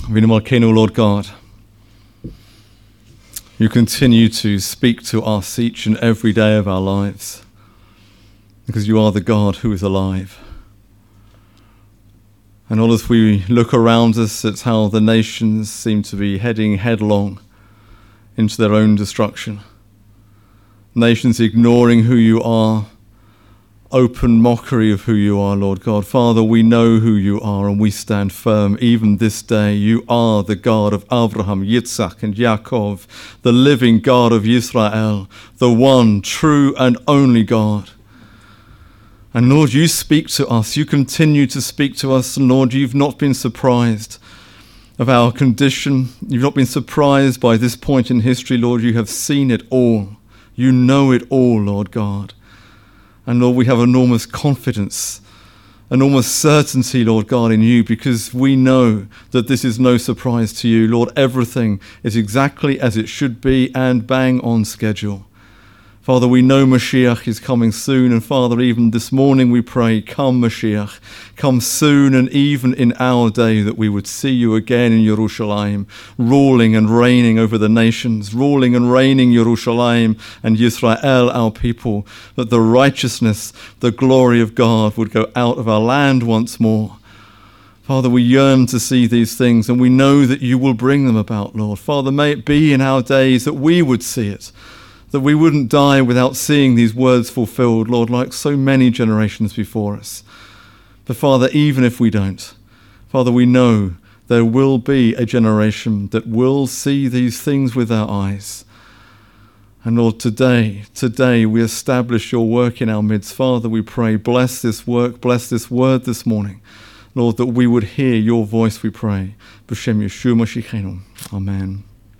V'nimalkeinu, Lord God, you continue to speak to us each and every day of our lives, because you are the God who is alive. And all as we look around us at how the nations seem to be heading headlong into their own destruction, nations ignoring who you are, open mockery of who you are, Lord God. Father, we know who you are and we stand firm even this day. You are the God of Abraham, Yitzhak and Yaakov, the living God of Israel, the one true and only God. And Lord, you speak to us. You continue to speak to us. And Lord, you've not been surprised of our condition. You've not been surprised by this point in history, Lord. You have seen it all. You know it all, Lord God. And Lord, we have enormous confidence, enormous certainty, Lord God, in you, because we know that this is no surprise to you. Lord, everything is exactly as it should be and bang on schedule. Father, we know Mashiach is coming soon, and Father, even this morning we pray, come Mashiach, come soon, and even in our day that we would see you again in Yerushalayim, ruling and reigning over the nations, ruling and reigning Yerushalayim and Yisrael, our people, that the righteousness, the glory of God would go out of our land once more. Father, we yearn to see these things, and we know that you will bring them about, Lord. Father, may it be in our days that we would see it, that we wouldn't die without seeing these words fulfilled, Lord, like so many generations before us. But Father, even if we don't, Father, we know there will be a generation that will see these things with our eyes. And Lord, today we establish your work in our midst. Father, we pray, bless this work, bless this word this morning. Lord, that we would hear your voice, we pray. B'Shem Yeshua Mashiachenu. Amen.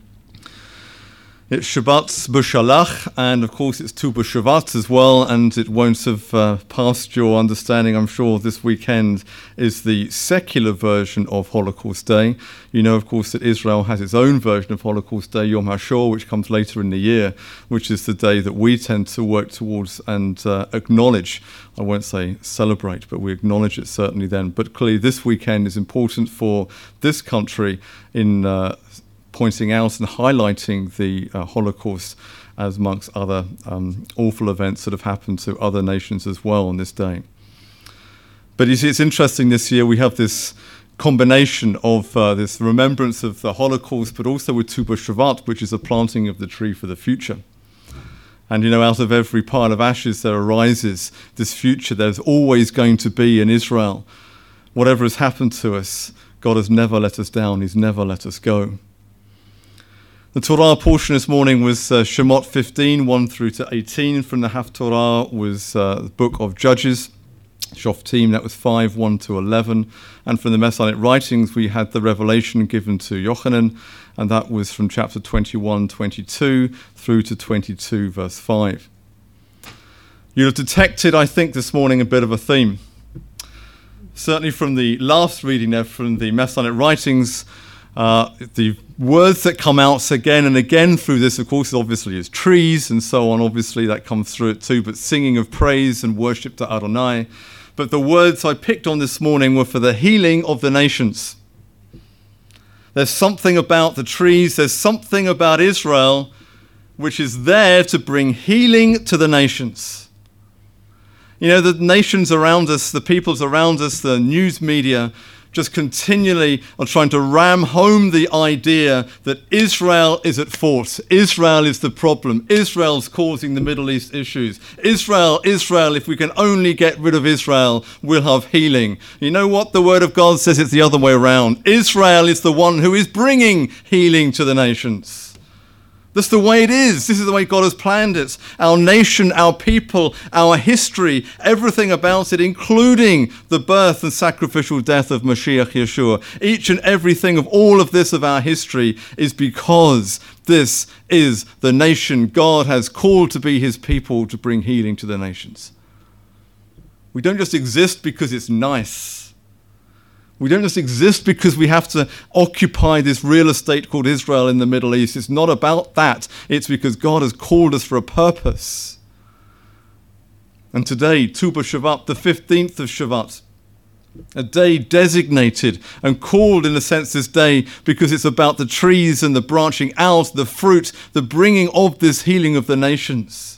It's Shabbat B'Shalach, and of course it's Tu B'Shavat as well, and it won't have passed your understanding, I'm sure, this weekend is the secular version of Holocaust Day. You know, of course, that Israel has its own version of Holocaust Day, Yom HaShoah, which comes later in the year, which is the day that we tend to work towards and acknowledge. I won't say celebrate, but we acknowledge it certainly then. But clearly this weekend is important for this country in pointing out and highlighting the Holocaust as amongst other awful events that have happened to other nations as well on this day. But you see, it's interesting this year we have this combination of this remembrance of the Holocaust, but also with Tu B'Shavat, which is a planting of the tree for the future. And you know, out of every pile of ashes there arises this future. There's always going to be in Israel. Whatever has happened to us, God has never let us down. He's never let us go. The Torah portion this morning was Shemot 15, 1 through to 18. From the Haftorah was the book of Judges, Shoftim, that was 5, 1 to 11. And from the Messianic writings, we had the revelation given to Yochanan, and that was from chapter 21, 22 through to 22, verse 5. You'll have detected, I think, this morning a bit of a theme. Certainly from the last reading there, from the Messianic writings, the words that come out again and again through this, of course, obviously is trees and so on. Obviously, that comes through it too, but singing of praise and worship to Adonai. But the words I picked on this morning were for the healing of the nations. There's something about the trees, there's something about Israel which is there to bring healing to the nations. You know, the nations around us, the peoples around us, the news media, just continually are trying to ram home the idea that Israel is at fault. Israel is the problem. Israel's causing the Middle East issues. Israel, if we can only get rid of Israel, we'll have healing. You know what? The Word of God says it's the other way around. Israel is the one who is bringing healing to the nations. That's the way it is. This is the way God has planned it. Our nation, our people, our history, everything about it, including the birth and sacrificial death of Mashiach Yeshua. Each and everything of all of this of our history is because this is the nation God has called to be his people to bring healing to the nations. We don't just exist because it's nice. We don't just exist because we have to occupy this real estate called Israel in the Middle East. It's not about that. It's because God has called us for a purpose. And today, Tu B'Shavat, the 15th of Shavat, A day designated and called, in a sense, this day because it's about the trees and the branching out, the fruit, the bringing of this healing of the nations.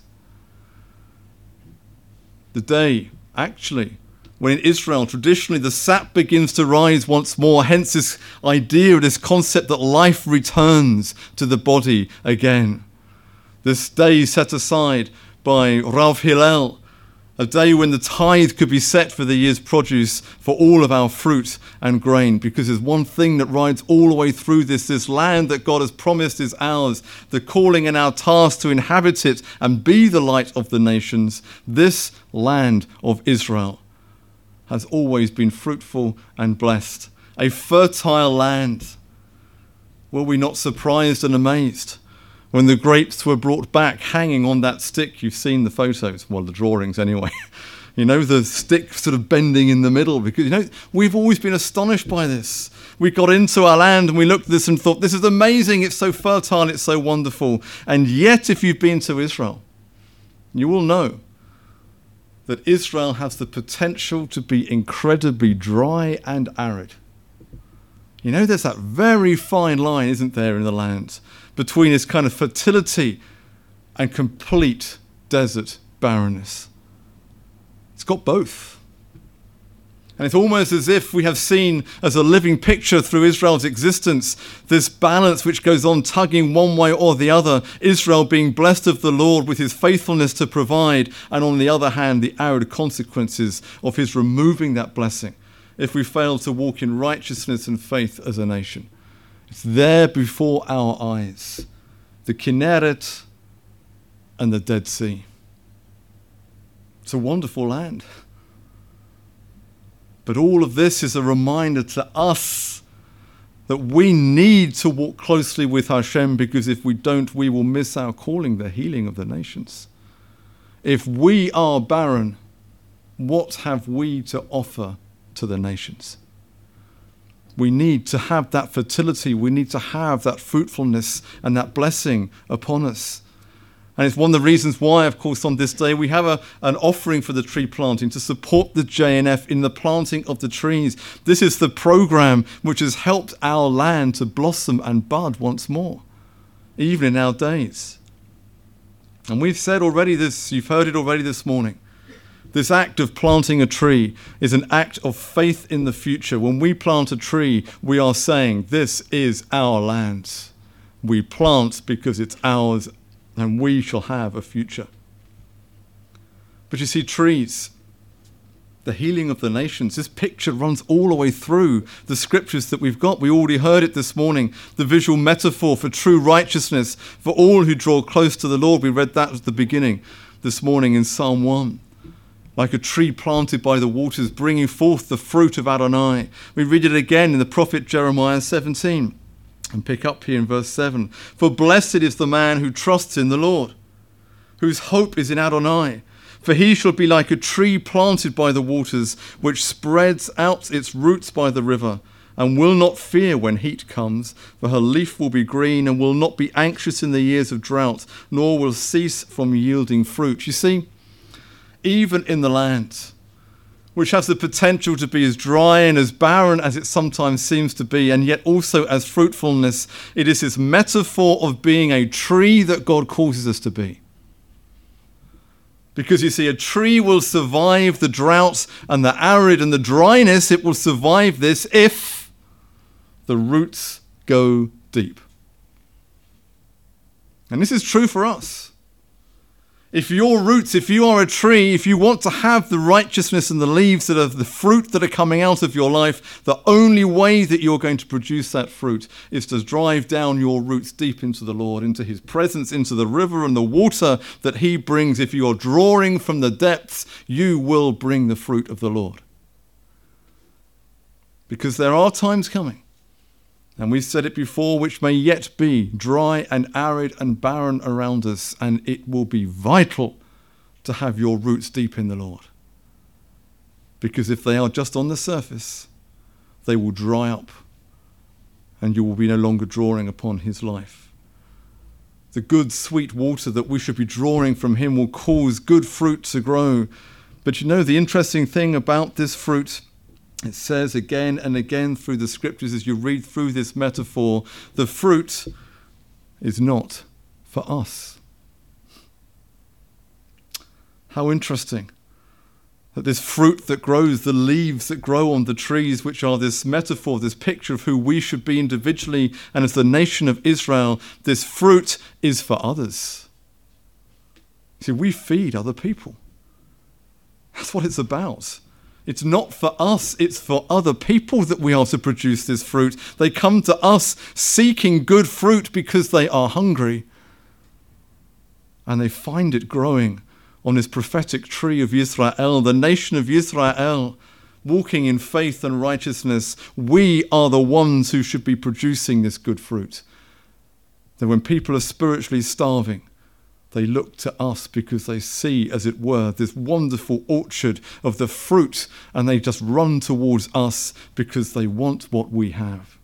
The day, actually, when in Israel, traditionally, the sap begins to rise once more, hence this idea, this concept that life returns to the body again. This day set aside by Rav Hillel, a day when the tithe could be set for the year's produce for all of our fruit and grain, because there's one thing that rides all the way through this land that God has promised is ours, the calling and our task to inhabit it and be the light of the nations. This land of Israel has always been fruitful and blessed, a fertile land. Were we not surprised and amazed when the grapes were brought back hanging on that stick? You've seen the photos, well, the drawings anyway. You know, the stick sort of bending in the middle, because, you know, we've always been astonished by this. We got into our land and we looked at this and thought, this is amazing, it's so fertile, it's so wonderful. And yet, if you've been to Israel, you will know that Israel has the potential to be incredibly dry and arid. You know, there's that very fine line, isn't there, in the land, between its kind of fertility and complete desert barrenness. It's got both. And it's almost as if we have seen as a living picture through Israel's existence this balance which goes on tugging one way or the other, Israel being blessed of the Lord with his faithfulness to provide, and on the other hand the arid consequences of his removing that blessing if we fail to walk in righteousness and faith as a nation. It's there before our eyes, the Kinneret and the Dead Sea. It's a wonderful land. But all of this is a reminder to us that we need to walk closely with Hashem, because if we don't, we will miss our calling, the healing of the nations. If we are barren, what have we to offer to the nations? We need to have that fertility. We need to have that fruitfulness and that blessing upon us. And it's one of the reasons why, of course, on this day we have an offering for the tree planting to support the JNF in the planting of the trees. This is the program which has helped our land to blossom and bud once more, even in our days. And we've said already this, you've heard it already this morning. This act of planting a tree is an act of faith in the future. When we plant a tree, we are saying, this is our land. We plant because it's ours, and we shall have a future. But you see, trees, the healing of the nations, this picture runs all the way through the scriptures that we've got. We already heard it this morning, the visual metaphor for true righteousness, for all who draw close to the Lord. We read that at the beginning this morning in Psalm 1. Like a tree planted by the waters, bringing forth the fruit of Adonai. We read it again in the prophet Jeremiah 17. And pick up here in verse 7. For blessed is the man who trusts in the Lord, whose hope is in Adonai. For he shall be like a tree planted by the waters, which spreads out its roots by the river, and will not fear when heat comes, for her leaf will be green, and will not be anxious in the years of drought, nor will cease from yielding fruit. You see, even in the land, which has the potential to be as dry and as barren as it sometimes seems to be, and yet also as fruitfulness, it is this metaphor of being a tree that God causes us to be. Because you see, a tree will survive the drought and the arid and the dryness. It will survive this if the roots go deep. And this is true for us. If your roots, if you are a tree, if you want to have the righteousness and the leaves that are the fruit that are coming out of your life, the only way that you're going to produce that fruit is to drive down your roots deep into the Lord, into his presence, into the river and the water that he brings. If you are drawing from the depths, you will bring the fruit of the Lord. Because there are times coming, and we've said it before, which may yet be dry and arid and barren around us, and it will be vital to have your roots deep in the Lord. Because if they are just on the surface, they will dry up, and you will be no longer drawing upon his life. The good, sweet water that we should be drawing from him will cause good fruit to grow. But you know, the interesting thing about this fruit It says again and again through the scriptures as you read through this metaphor, the fruit is not for us. How interesting that this fruit that grows, the leaves that grow on the trees, which are this metaphor, this picture of who we should be individually and as the nation of Israel, this fruit is for others. See, we feed other people. That's what it's about. It's not for us, it's for other people that we are to produce this fruit. They come to us seeking good fruit because they are hungry. And they find it growing on this prophetic tree of Israel, the nation of Israel, walking in faith and righteousness. We are the ones who should be producing this good fruit. That when people are spiritually starving, they look to us because they see, as it were, this wonderful orchard of the fruit, and they just run towards us because they want what we have.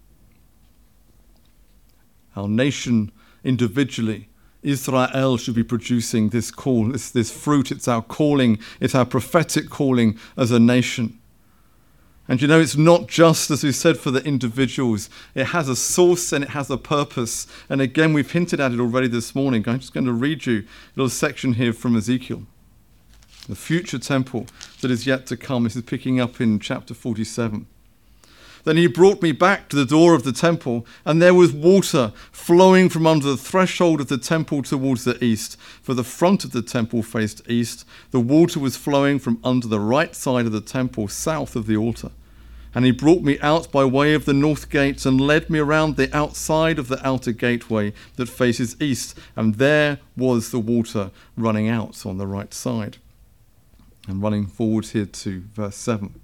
Our nation individually, Israel, should be producing this call, this fruit. It's our calling, it's our prophetic calling as a nation. And you know, it's not just, as we said, for the individuals. It has a source and it has a purpose. And again, we've hinted at it already this morning. I'm just going to read you a little section here from Ezekiel. The future temple that is yet to come. This is picking up in chapter 47. Then he brought me back to the door of the temple, and there was water flowing from under the threshold of the temple towards the east. For the front of the temple faced east. The water was flowing from under the right side of the temple, south of the altar. And he brought me out by way of the north gate and led me around the outside of the outer gateway that faces east. And there was the water running out on the right side. And running forward here to verse 7.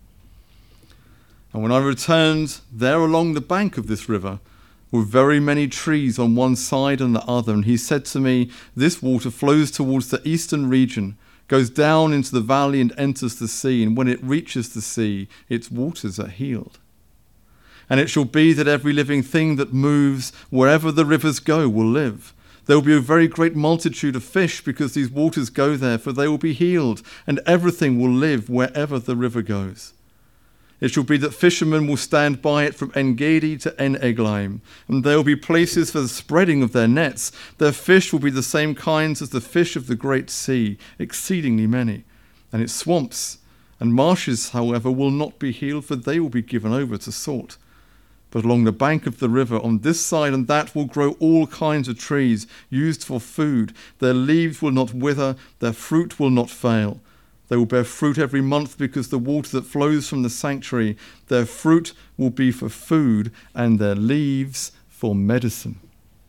And when I returned, there along the bank of this river were very many trees on one side and the other. And he said to me, this water flows towards the eastern region, goes down into the valley and enters the sea. And when it reaches the sea, its waters are healed. And it shall be that every living thing that moves wherever the rivers go will live. There will be a very great multitude of fish because these waters go there, for they will be healed, and everything will live wherever the river goes. It shall be that fishermen will stand by it from En-Gedi to En-Eglaim, and there will be places for the spreading of their nets. Their fish will be the same kinds as the fish of the great sea, exceedingly many. And its swamps and marshes, however, will not be healed, for they will be given over to salt. But along the bank of the river, on this side and that, will grow all kinds of trees used for food. Their leaves will not wither, their fruit will not fail. They will bear fruit every month because the water that flows from the sanctuary, their fruit will be for food and their leaves for medicine.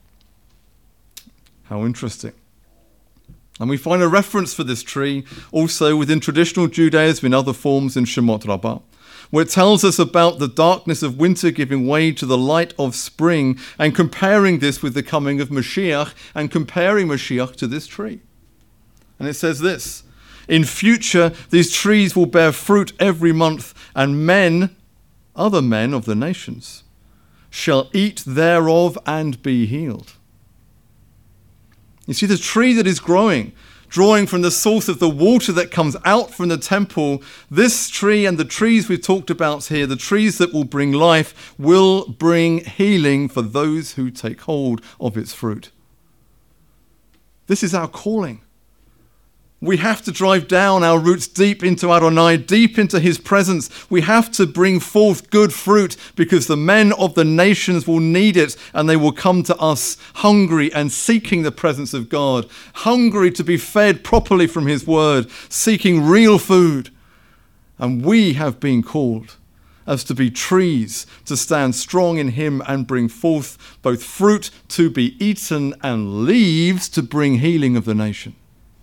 How interesting. And we find a reference for this tree also within traditional Judaism in other forms in Shemot Rabbah, where it tells us about the darkness of winter giving way to the light of spring, and comparing this with the coming of Mashiach, and comparing Mashiach to this tree. And it says this, in future, these trees will bear fruit every month, and men, other men of the nations, shall eat thereof and be healed. You see, the tree that is growing, drawing from the source of the water that comes out from the temple, this tree and the trees we've talked about here, the trees that will bring life, will bring healing for those who take hold of its fruit. This is our calling. We have to drive down our roots deep into Adonai, deep into his presence. We have to bring forth good fruit because the men of the nations will need it, and they will come to us hungry and seeking the presence of God, hungry to be fed properly from his word, seeking real food. And we have been called as to be trees, to stand strong in him and bring forth both fruit to be eaten and leaves to bring healing of the nations.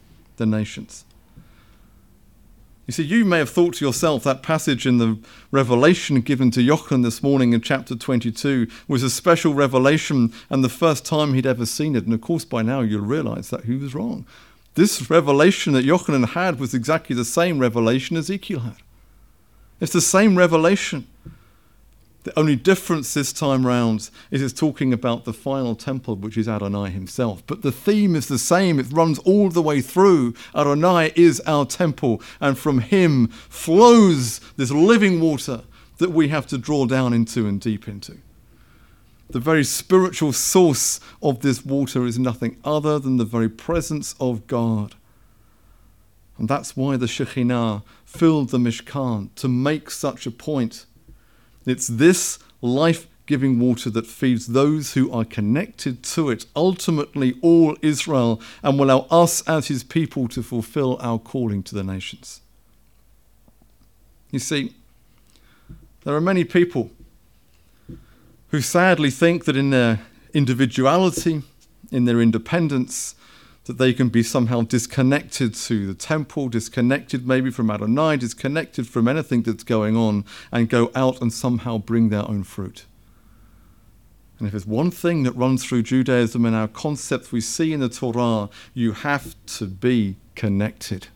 You see, you may have thought to yourself that passage in the revelation given to Yochanan this morning in chapter 22 was a special revelation and the first time he'd ever seen it. And of course, by now you'll realize that he was wrong. This revelation that Yochanan had was exactly the same revelation Ezekiel had. It's the same revelation. The only difference this time round is it's talking about the final temple, which is Adonai himself. But the theme is the same. It runs all the way through. Adonai is our temple, and from him flows this living water that we have to draw down into and deep into. The very spiritual source of this water is nothing other than the very presence of God. And that's why the Shekhinah filled the Mishkan, to make such a point. It's this life-giving water that feeds those who are connected to it, ultimately all Israel, and will allow us as his people to fulfill our calling to the nations. You see, there are many people who sadly think that in their individuality, in their independence, that they can be somehow disconnected to the temple, disconnected maybe from Adonai, disconnected from anything that's going on, and go out and somehow bring their own fruit. And if there's one thing that runs through Judaism and our concepts we see in the Torah, you have to be connected.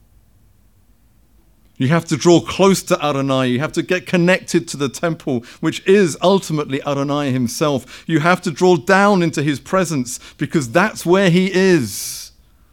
You have to draw close to Adonai. You have to get connected to the temple, which is ultimately Adonai himself. You have to draw down into his presence, because that's where he is.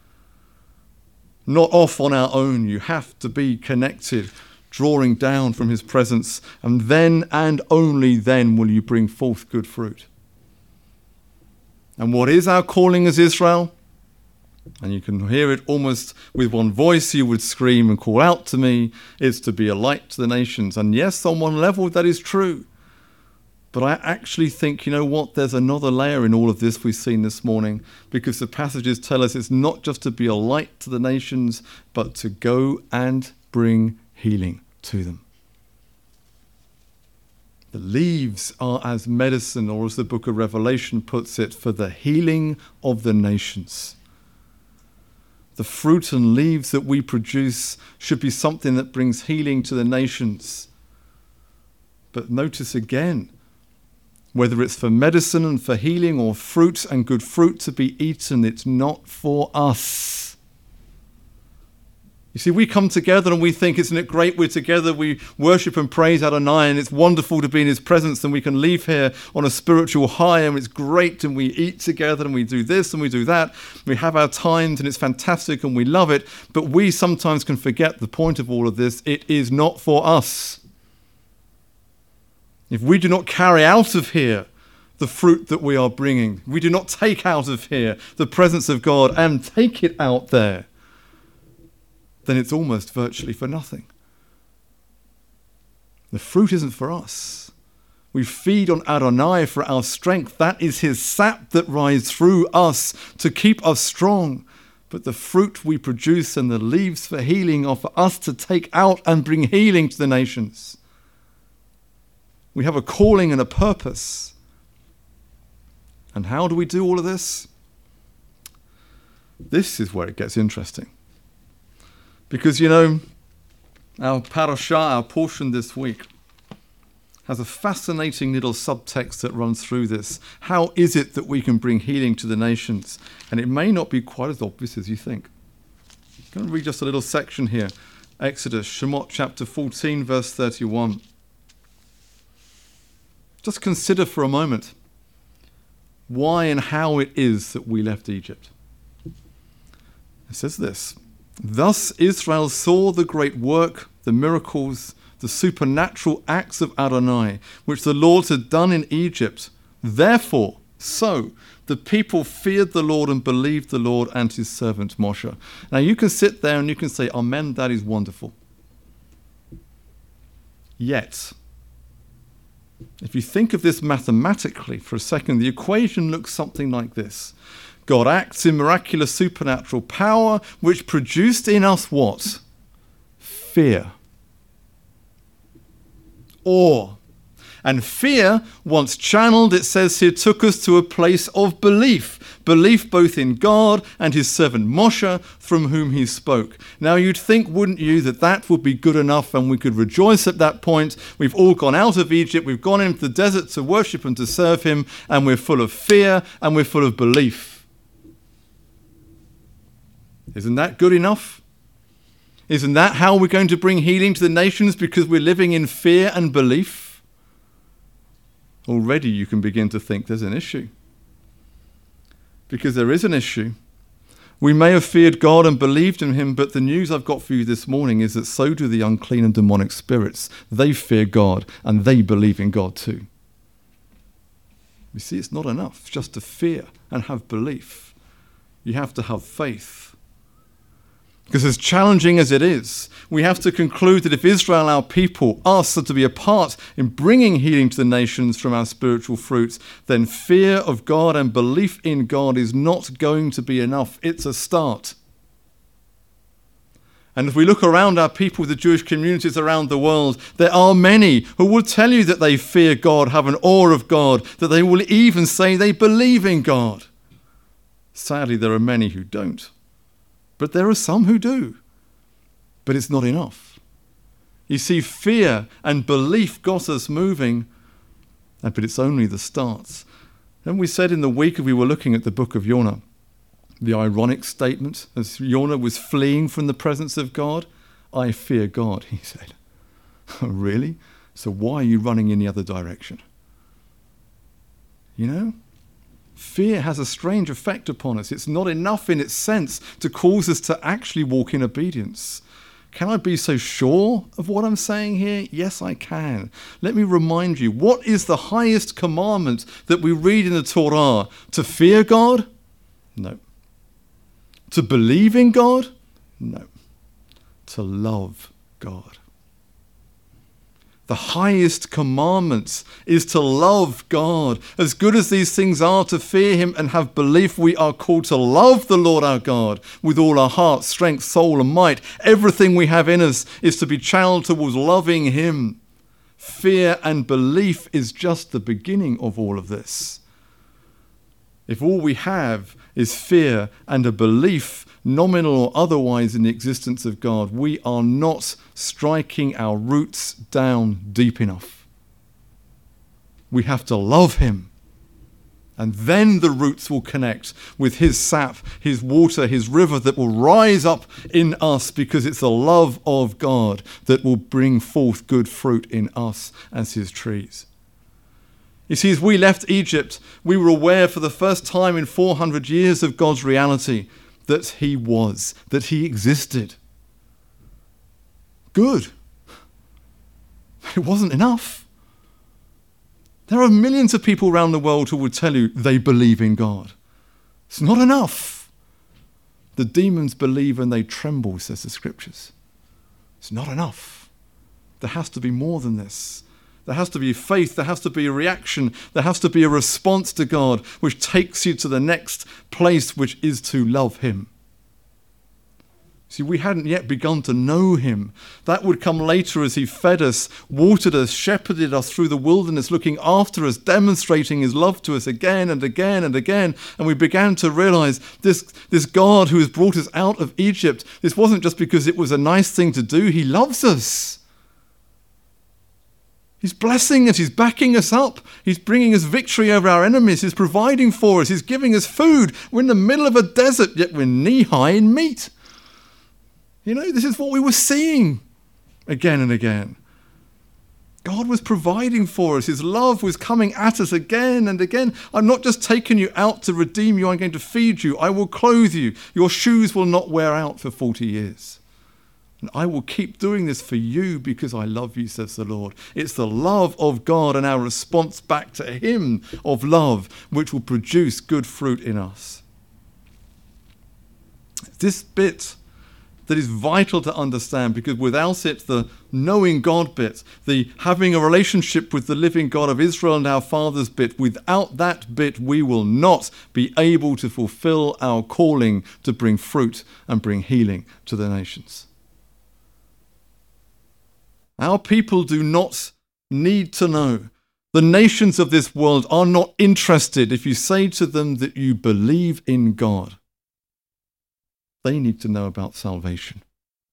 Not off on our own. You have to be connected, drawing down from his presence, and then and only then will you bring forth good fruit. And what is our calling as Israel? And you can hear it almost with one voice. You would scream and call out to me, is to be a light to the nations. And yes, on one level that is true. But I actually think, you know what, there's another layer in all of this we've seen this morning, because the passages tell us it's not just to be a light to the nations, but to go and bring healing to them. The leaves are as medicine, or as the book of Revelation puts it, for the healing of the nations. The fruit and leaves that we produce should be something that brings healing to the nations. But notice again, whether it's for medicine and for healing, or fruit and good fruit to be eaten, it's not for us. You see, we come together and we think, isn't it great we're together, we worship and praise Adonai, and it's wonderful to be in his presence, and we can leave here on a spiritual high, and it's great, and we eat together, and we do this and we do that. We have our times, and it's fantastic, and we love it, but we sometimes can forget the point of all of this. It is not for us. If we do not carry out of here the fruit that we are bringing, we do not take out of here the presence of God and take it out there, then it's almost virtually for nothing. The fruit isn't for us. We feed on Adonai for our strength. That is his sap that rises through us to keep us strong. But the fruit we produce and the leaves for healing are for us to take out and bring healing to the nations. We have a calling and a purpose. And how do we do all of this? This is where it gets interesting. Because, you know, our parashah, our portion this week, has a fascinating little subtext that runs through this. How is it that we can bring healing to the nations? And it may not be quite as obvious as you think. I'm going to read just a little section here. Exodus, Shemot chapter 14, verse 31. Just consider for a moment why and how it is that we left Egypt. It says this: "Thus Israel saw the great work, the miracles, the supernatural acts of Adonai, which the Lord had done in Egypt. Therefore, the people feared the Lord and believed the Lord and his servant Moshe." Now you can sit there and you can say, "Amen, that is wonderful." Yet, if you think of this mathematically for a second, the equation looks something like this. God acts in miraculous supernatural power, which produced in us what? Fear. Awe. And fear, once channeled, it says here, took us to a place of belief. Belief both in God and his servant Moshe, from whom he spoke. Now you'd think, wouldn't you, that that would be good enough and we could rejoice at that point. We've all gone out of Egypt, we've gone into the desert to worship and to serve him, and we're full of fear and we're full of belief. Isn't that good enough? Isn't that how we're going to bring healing to the nations, because we're living in fear and belief? Already you can begin to think there's an issue. Because there is an issue. We may have feared God and believed in him, but the news I've got for you this morning is that so do the unclean and demonic spirits. They fear God and they believe in God too. You see, it's not enough just to fear and have belief. You have to have faith. Because as challenging as it is, we have to conclude that if Israel, our people, asks us to be a part in bringing healing to the nations from our spiritual fruits, then fear of God and belief in God is not going to be enough. It's a start. And if we look around our people, the Jewish communities around the world, there are many who will tell you that they fear God, have an awe of God, that they will even say they believe in God. Sadly, there are many who don't. But there are some who do. But it's not enough. You see, fear and belief got us moving, but it's only the start. And we said in the week we were looking at the book of Jonah, the ironic statement, as Jonah was fleeing from the presence of God, I fear God, he said. Oh, really? So why are you running in the other direction? You know? Fear has a strange effect upon us. It's not enough in its sense to cause us to actually walk in obedience. Can I be so sure of what I'm saying here? Yes, I can. Let me remind you, what is the highest commandment that we read in the Torah? To fear God? No. To believe in God? No. To love God. The highest commandment is to love God. As good as these things are, to fear him and have belief, we are called to love the Lord our God with all our heart, strength, soul and might. Everything we have in us is to be channeled towards loving him. Fear and belief is just the beginning of all of this. If all we have is fear and a belief, nominal or otherwise, in the existence of God, we are not striking our roots down deep enough. We have to love him. And then the roots will connect with his sap, his water, his river that will rise up in us, because it's the love of God that will bring forth good fruit in us as his trees. You see, as we left Egypt, we were aware for the first time in 400 years of God's reality that he was, that he existed. Good. It wasn't enough. There are millions of people around the world who would tell you they believe in God. It's not enough. The demons believe and they tremble, says the scriptures. It's not enough. There has to be more than this. There has to be faith, there has to be a reaction, there has to be a response to God which takes you to the next place, which is to love him. See, we hadn't yet begun to know him. That would come later as he fed us, watered us, shepherded us through the wilderness, looking after us, demonstrating his love to us again and again and again. And we began to realize this God who has brought us out of Egypt, this wasn't just because it was a nice thing to do. He loves us. He's blessing us. He's backing us up. He's bringing us victory over our enemies. He's providing for us. He's giving us food. We're in the middle of a desert, yet we're knee-high in meat. You know, this is what we were seeing again and again. God was providing for us. His love was coming at us again and again. I'm not just taking you out to redeem you. I'm going to feed you. I will clothe you. Your shoes will not wear out for 40 years. And I will keep doing this for you because I love you, says the Lord. It's the love of God and our response back to him of love which will produce good fruit in us. This bit that is vital to understand, because without it, the knowing God bit, the having a relationship with the living God of Israel and our fathers bit, without that bit, we will not be able to fulfill our calling to bring fruit and bring healing to the nations. Our people do not need to know. The nations of this world are not interested if you say to them that you believe in God. They need to know about salvation.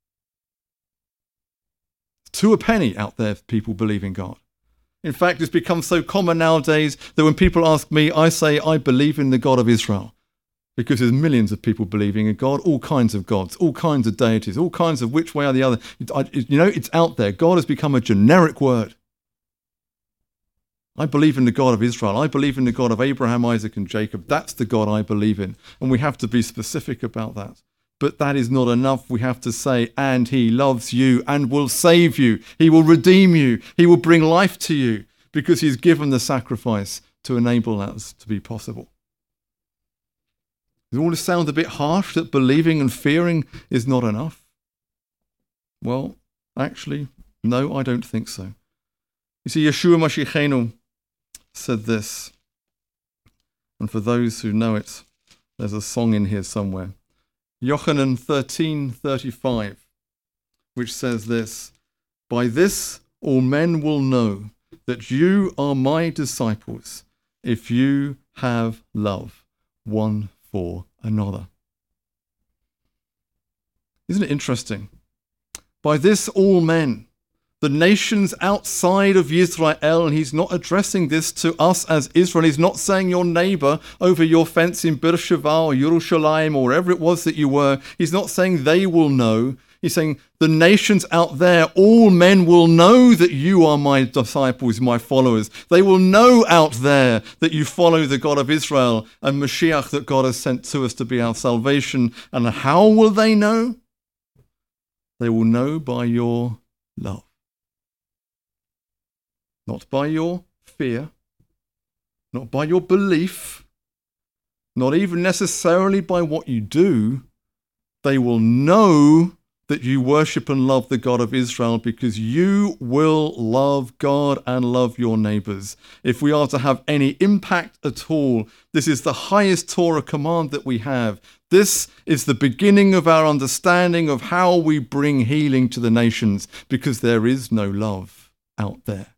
To a penny out there, people believe in God. In fact, it's become so common nowadays that when people ask me, I say I believe in the God of Israel. Because there's millions of people believing in God, all kinds of gods, all kinds of deities, all kinds of which way or the other. It's out there. God has become a generic word. I believe in the God of Israel. I believe in the God of Abraham, Isaac, and Jacob. That's the God I believe in. And we have to be specific about that. But that is not enough. We have to say, and he loves you and will save you. He will redeem you. He will bring life to you because he's given the sacrifice to enable that to be possible. Does all this sound a bit harsh, that believing and fearing is not enough? Well, actually, no, I don't think so. You see, Yeshua Mashiachenu said this, and for those who know it, there's a song in here somewhere. Yochanan 13:35, which says this, "By this all men will know that you are my disciples, if you have love one for another." Isn't it interesting? By this all men, the nations outside of Israel, and he's not addressing this to us as Israel. He's not saying your neighbor over your fence in Beersheba or Yerushalayim or wherever it was that you were. He's not saying they will know. He's saying the nations out there, all men will know that you are my disciples, my followers. They will know out there that you follow the God of Israel and Mashiach that God has sent to us to be our salvation. And how will they know? They will know by your love. Not by your fear, not by your belief, not even necessarily by what you do. They will know that you worship and love the God of Israel because you will love God and love your neighbors. If we are to have any impact at all, this is the highest Torah command that we have. This is the beginning of our understanding of how we bring healing to the nations, because there is no love out there.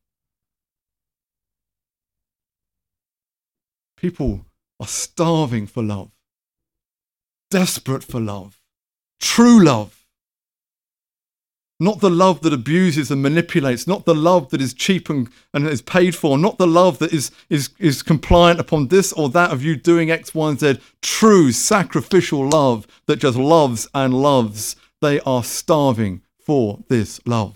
People are starving for love, desperate for love, true love. Not the love that abuses and manipulates, not the love that is cheap and is paid for, not the love that is compliant upon this or that of you doing X, Y, and Z. True sacrificial love that just loves and loves. They are starving for this love.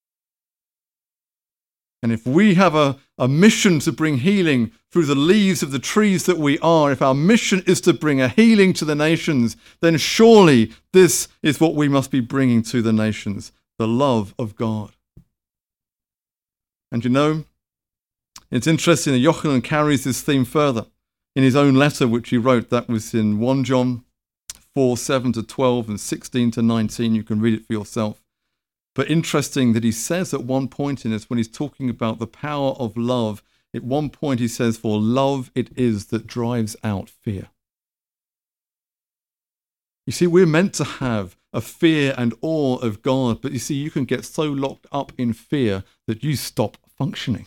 And if we have a mission to bring healing through the leaves of the trees that we are, if our mission is to bring a healing to the nations, then surely this is what we must be bringing to the nations. The love of God. And you know, it's interesting that Yochanan carries this theme further in his own letter, which he wrote. That was in 1 John 4:7-12 and 16-19. You can read it for yourself. But interesting that he says at one point in this, when he's talking about the power of love, at one point he says, "For love it is that drives out fear." You see, we're meant to have a fear and awe of God, but you see, you can get so locked up in fear that you stop functioning.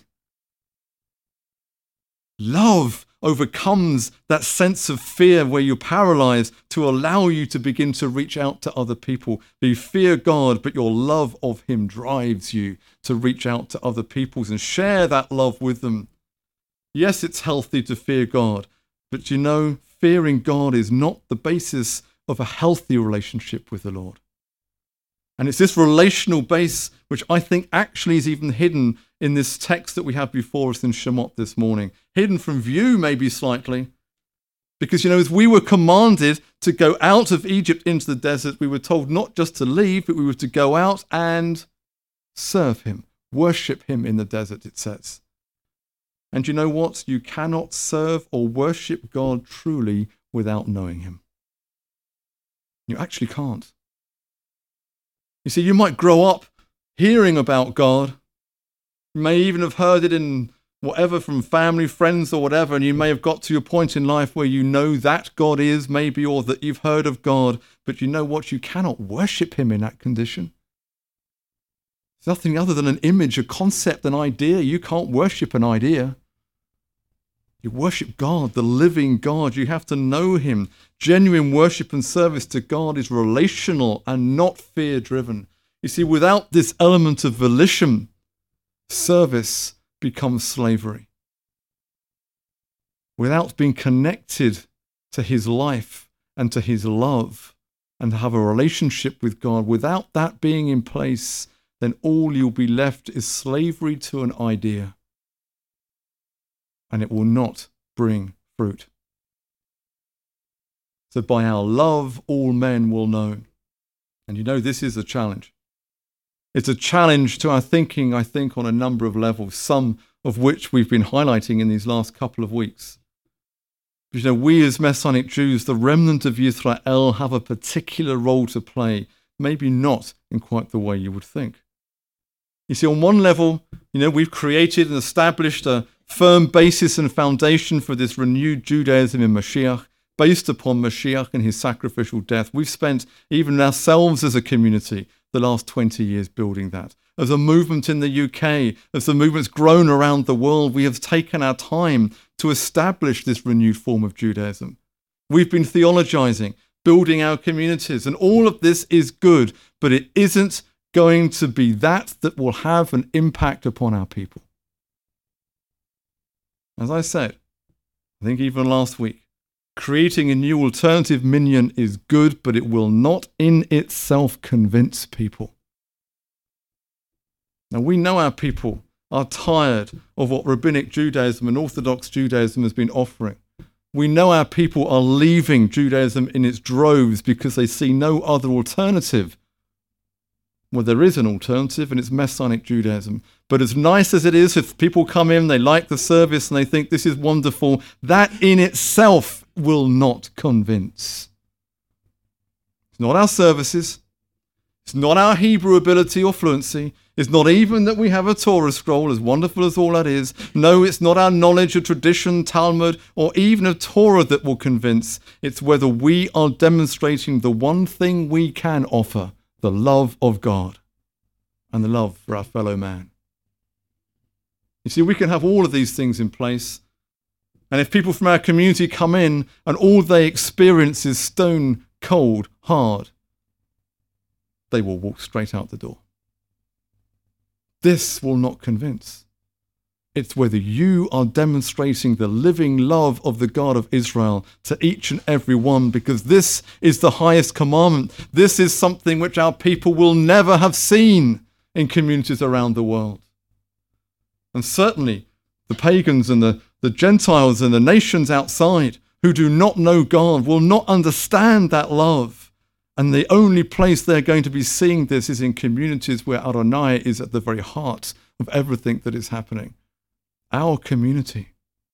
Love overcomes that sense of fear where you're paralyzed to allow you to begin to reach out to other people. You fear God, but your love of him drives you to reach out to other peoples and share that love with them. Yes, it's healthy to fear God, but you know, fearing God is not the basis of a healthy relationship with the Lord. And it's this relational base which I think actually is even hidden in this text that we have before us in Shemot this morning. Hidden from view maybe slightly. Because, you know, as we were commanded to go out of Egypt into the desert, we were told not just to leave, but we were to go out and serve him, worship him in the desert, it says. And you know what? You cannot serve or worship God truly without knowing him. You actually can't. You see, you might grow up hearing about God. You may even have heard it in whatever from family, friends or whatever, and you may have got to a point in life where you know that God is maybe, or that you've heard of God, but you know what? You cannot worship him in that condition. It's nothing other than an image, a concept, an idea. You can't worship an idea. You worship God, the living God. You have to know him. Genuine worship and service to God is relational and not fear-driven. You see, without this element of volition, service becomes slavery. Without being connected to his life and to his love and to have a relationship with God, without that being in place, then all you'll be left is slavery to an idea. and it will not bring fruit. So by our love, all men will know. And you know, this is a challenge. It's a challenge to our thinking, I think, on a number of levels, some of which we've been highlighting in these last couple of weeks. But you know, we as Messianic Jews, the remnant of Yisrael, have a particular role to play, maybe not in quite the way you would think. You see, on one level, you know, we've created and established a firm basis and foundation for this renewed Judaism in Mashiach, based upon Mashiach and his sacrificial death. We've spent, even ourselves as a community, the last 20 years building that. As a movement in the UK, as the movement's grown around the world, we have taken our time to establish this renewed form of Judaism. We've been theologizing, building our communities, and all of this is good, but it isn't going to be that will have an impact upon our people. As I said, I think even last week, creating a new alternative minyan is good, but it will not in itself convince people. Now, we know our people are tired of what Rabbinic Judaism and Orthodox Judaism has been offering. We know our people are leaving Judaism in its droves because they see no other alternative. Well, there is an alternative, and it's Messianic Judaism. But as nice as it is, if people come in, they like the service, and they think this is wonderful, that in itself will not convince. It's not our services. It's not our Hebrew ability or fluency. It's not even that we have a Torah scroll, as wonderful as all that is. No, it's not our knowledge of tradition, Talmud, or even of Torah that will convince. It's whether we are demonstrating the one thing we can offer, the love of God and the love for our fellow man. You see, we can have all of these things in place. And if people from our community come in and all they experience is stone cold, hard, they will walk straight out the door. This will not convince. It's whether you are demonstrating the living love of the God of Israel to each and every one, because this is the highest commandment. This is something which our people will never have seen in communities around the world. And certainly the pagans and the Gentiles and the nations outside who do not know God will not understand that love. And the only place they're going to be seeing this is in communities where Adonai is at the very heart of everything that is happening. Our community.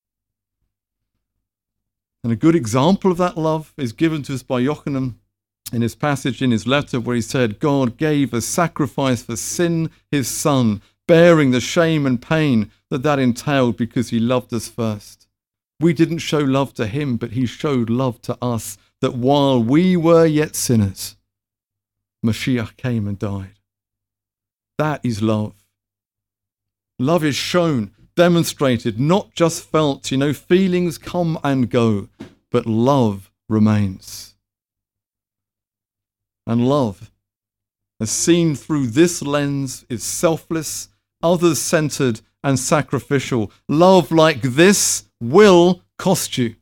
And a good example of that love is given to us by Yochanan in his passage in his letter where he said, God gave as sacrifice for sin his son, bearing the shame and pain that entailed because he loved us first. We didn't show love to him, but he showed love to us, that while we were yet sinners, Mashiach came and died. That is love. Love is shown, demonstrated, not just felt. You know, feelings come and go, but love remains. And love, as seen through this lens, is selfless, others-centered, and sacrificial. Love like this will cost you.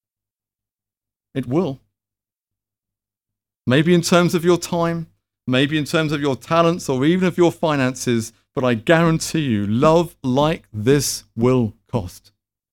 It will. Maybe in terms of your time, maybe in terms of your talents, or even of your finances, but I guarantee you, love like this will cost.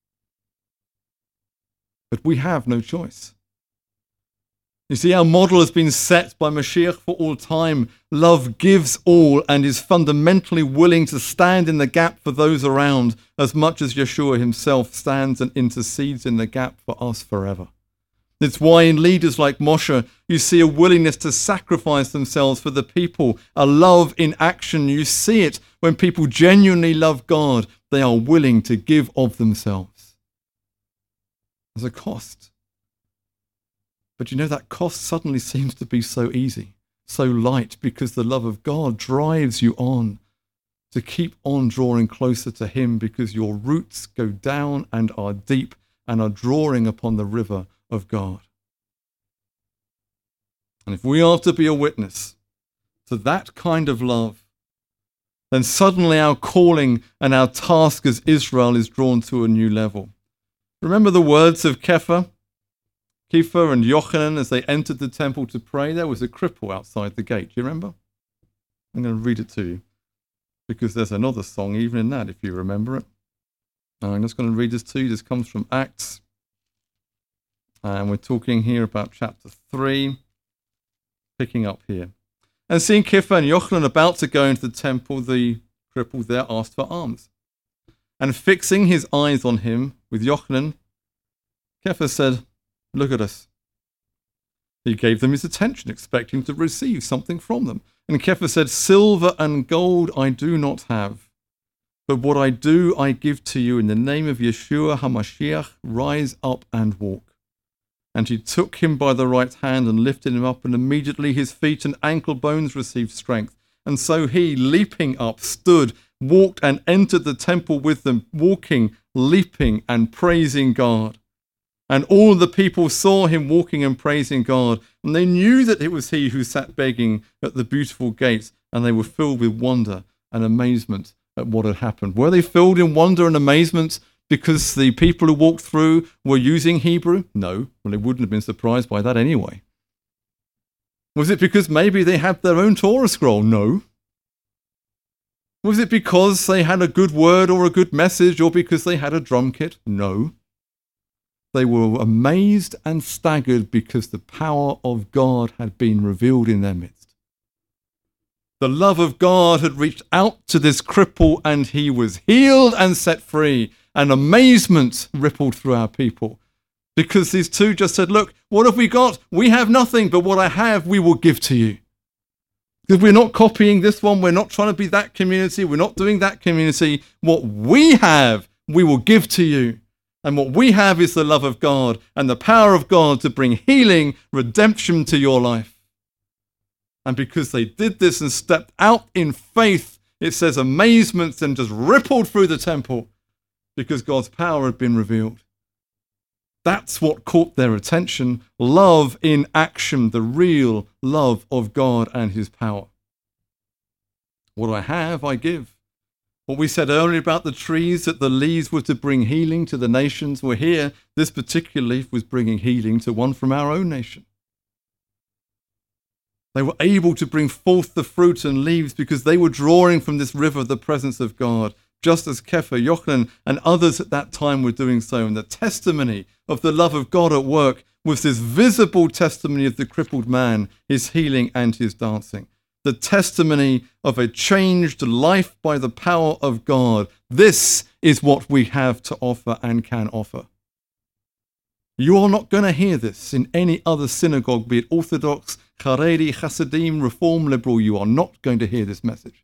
But we have no choice. You see, our model has been set by Mashiach for all time. Love gives all and is fundamentally willing to stand in the gap for those around as much as Yeshua himself stands and intercedes in the gap for us forever. It's why in leaders like Moshe, you see a willingness to sacrifice themselves for the people, a love in action. You see it when people genuinely love God, they are willing to give of themselves. There's a cost. But you know, that cost suddenly seems to be so easy, so light, because the love of God drives you on to keep on drawing closer to him, because your roots go down and are deep and are drawing upon the river of God. And if we are to be a witness to that kind of love, then suddenly our calling and our task as Israel is drawn to a new level. Remember the words of Kepha and Yochanan as they entered the temple to pray? There was a cripple outside the gate. Do you remember? I'm going to read it to you because there's another song even in that, if you remember it. I'm just going to read this to you. This comes from Acts. And we're talking here about chapter 3, picking up here. And seeing Kepha and Yochanan about to go into the temple, the crippled there asked for alms. And fixing his eyes on him with Yochanan, Kepha said, "Look at us." He gave them his attention, expecting to receive something from them. And Kepha said, "Silver and gold I do not have, but what I do I give to you in the name of Yeshua HaMashiach, rise up and walk." And he took him by the right hand and lifted him up, and immediately his feet and ankle bones received strength. And so he, leaping up, stood, walked and entered the temple with them, walking, leaping and praising God. And all the people saw him walking and praising God, and they knew that it was he who sat begging at the beautiful gate, and they were filled with wonder and amazement at what had happened. Were they filled in wonder and amazement because the people who walked through were using Hebrew? No. Well, they wouldn't have been surprised by that anyway. Was it because maybe they had their own Torah scroll? No. Was it because they had a good word or a good message, or because they had a drum kit? No. They were amazed and staggered because the power of God had been revealed in their midst. The love of God had reached out to this cripple, and he was healed and set free. And amazement rippled through our people because these two just said, "Look, what have we got? We have nothing, but what I have, we will give to you." Because we're not copying this one. We're not trying to be that community. We're not doing that community. What we have, we will give to you. And what we have is the love of God and the power of God to bring healing, redemption to your life. And because they did this and stepped out in faith, it says amazement then just rippled through the temple, because God's power had been revealed. That's what caught their attention. Love in action, the real love of God and his power. What I have, I give. What we said earlier about the trees, that the leaves were to bring healing to the nations, were here. This particular leaf was bringing healing to one from our own nation. They were able to bring forth the fruit and leaves because they were drawing from this river the presence of God, just as Kepha, Yochanan, and others at that time were doing so. And the testimony of the love of God at work was this visible testimony of the crippled man, his healing and his dancing. The testimony of a changed life by the power of God. This is what we have to offer and can offer. You are not going to hear this in any other synagogue, be it Orthodox, Haredi, Hasidim, Reform, Liberal. You are not going to hear this message.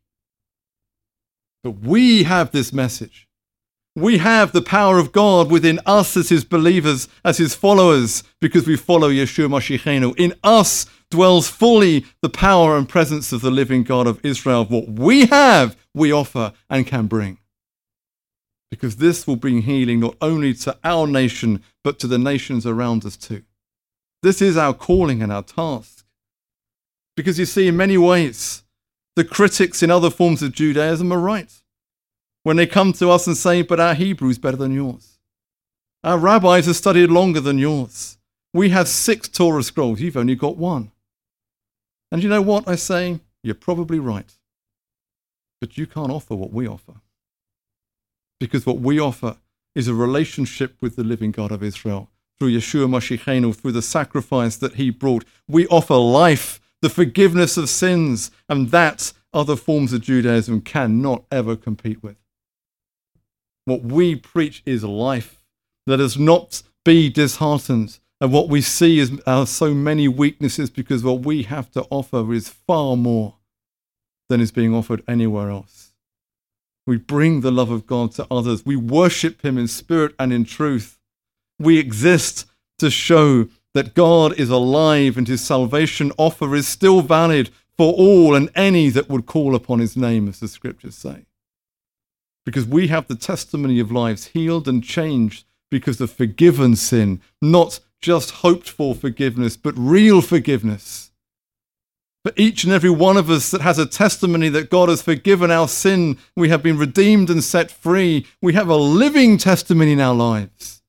But we have this message. We have the power of God within us as his believers, as his followers, because we follow Yeshua Mashiachenu. In us dwells fully the power and presence of the living God of Israel. What we have, we offer and can bring. Because this will bring healing not only to our nation, but to the nations around us too. This is our calling and our task. Because you see, in many ways, the critics in other forms of Judaism are right when they come to us and say, "But our Hebrew is better than yours. Our rabbis have studied longer than yours. We have 6 Torah scrolls. You've only got 1. And you know what? I say, you're probably right. But you can't offer what we offer. Because what we offer is a relationship with the living God of Israel through Yeshua Mashiachenu, through the sacrifice that he brought. We offer life, the forgiveness of sins, and that other forms of Judaism cannot ever compete with. What we preach is life. Let us not be disheartened at what we see as so many weaknesses, because what we have to offer is far more than is being offered anywhere else. We bring the love of God to others. We worship him in spirit and in truth. We exist to show that God is alive and his salvation offer is still valid for all and any that would call upon his name, as the scriptures say. Because we have the testimony of lives healed and changed because of forgiven sin, not just hoped for forgiveness, but real forgiveness. For each and every one of us that has a testimony that God has forgiven our sin, we have been redeemed and set free. We have a living testimony in our lives.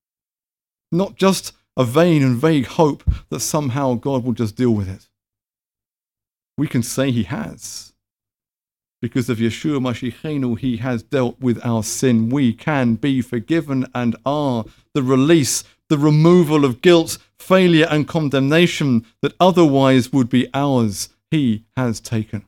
Not just a vain and vague hope that somehow God will just deal with it. We can say he has. Because of Yeshua Mashiachenu, he has dealt with our sin. We can be forgiven and are. The release, the removal of guilt, failure and condemnation that otherwise would be ours, he has taken.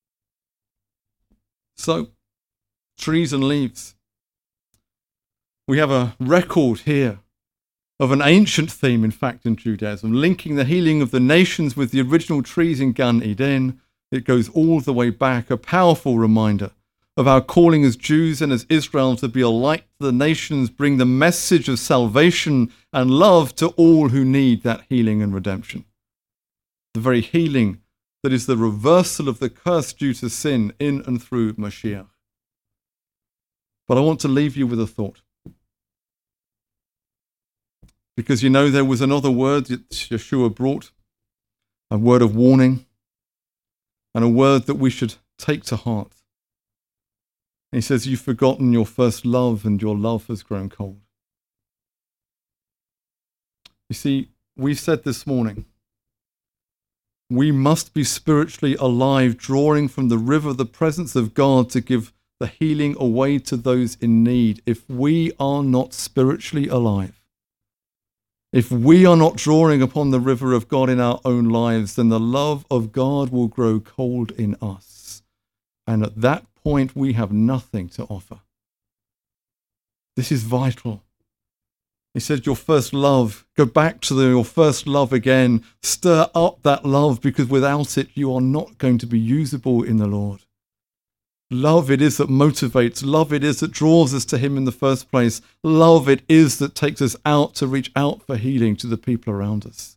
So, trees and leaves. We have a record here of an ancient theme, in fact, in Judaism, linking the healing of the nations with the original trees in Gan Eden. It goes all the way back, a powerful reminder of our calling as Jews and as Israel to be a light to the nations, bring the message of salvation and love to all who need that healing and redemption. The very healing that is the reversal of the curse due to sin in and through Mashiach. But I want to leave you with a thought. Because you know there was another word that Yeshua brought, a word of warning, and a word that we should take to heart. And he says, you've forgotten your first love and your love has grown cold. You see, we said this morning, we must be spiritually alive, drawing from the river of the presence of God to give the healing away to those in need. If we are not spiritually alive, if we are not drawing upon the river of God in our own lives, then the love of God will grow cold in us. And at that point, we have nothing to offer. This is vital. He said, your first love, go back to your first love again. Stir up that love, because without it, you are not going to be usable in the Lord. Love it is that motivates. Love it is that draws us to him in the first place. Love it is that takes us out to reach out for healing to the people around us.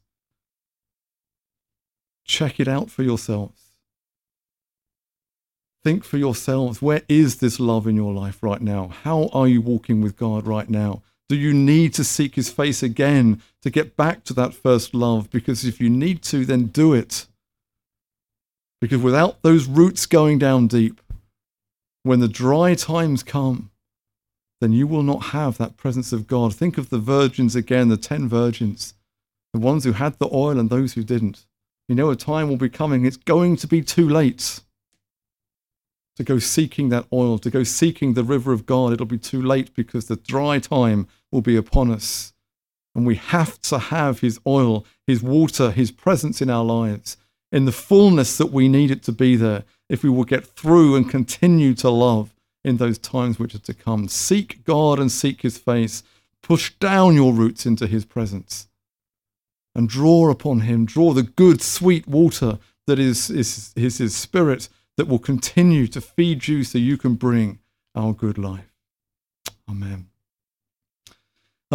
Check it out for yourselves. Think for yourselves, where is this love in your life right now? How are you walking with God right now? Do you need to seek his face again to get back to that first love? Because if you need to, then do it. Because without those roots going down deep, when the dry times come, then you will not have that presence of God. Think of the virgins again, the 10 virgins, the ones who had the oil and those who didn't. You know, a time will be coming, it's going to be too late to go seeking that oil, to go seeking the river of God. It'll be too late because the dry time will be upon us. And we have to have his oil, his water, his presence in our lives in the fullness that we need it to be there, if we will get through and continue to love in those times which are to come. Seek God and seek his face. Push down your roots into his presence and draw upon him. Draw the good, sweet water that is his spirit that will continue to feed you so you can bring our good life. Amen.